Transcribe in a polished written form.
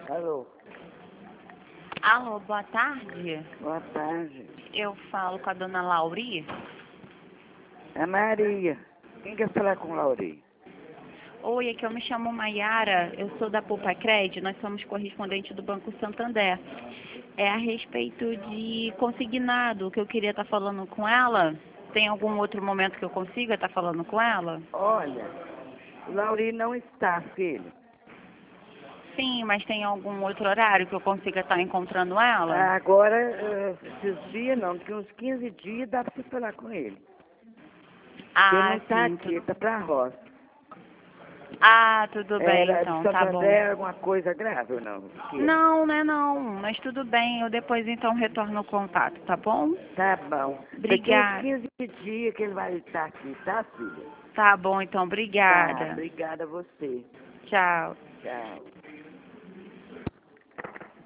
Alô, Alô, boa tarde. boa tarde. Eu falo com a dona Lauri. É Maria. Quem quer falar com Lauri? Oi, aqui eu me chamo Maiara, eu sou da Poupa Cred, nós somos correspondente do Banco Santander. É a respeito de consignado que eu queria estar falando com ela. Tem algum outro momento que eu consiga estar falando com ela? Olha, Lauri não está, filho. Sim, mas tem algum outro horário que eu consiga estar encontrando ela? Agora, esses dias não, que uns 15 dias dá pra você falar com ele. Ele não está Sim. aqui, ele está pra roça. Tudo bem Era de então, tá bom. Santander, alguma coisa grave ou não? Não, né não, mas tudo bem, eu depois então retorno o contato, tá bom? Tá bom. Daqui uns Obrigada. 15 dias que ele vai estar aqui, tá, filha? Tá bom, então, Tá, obrigada. obrigada a você. Tchau. Tchau.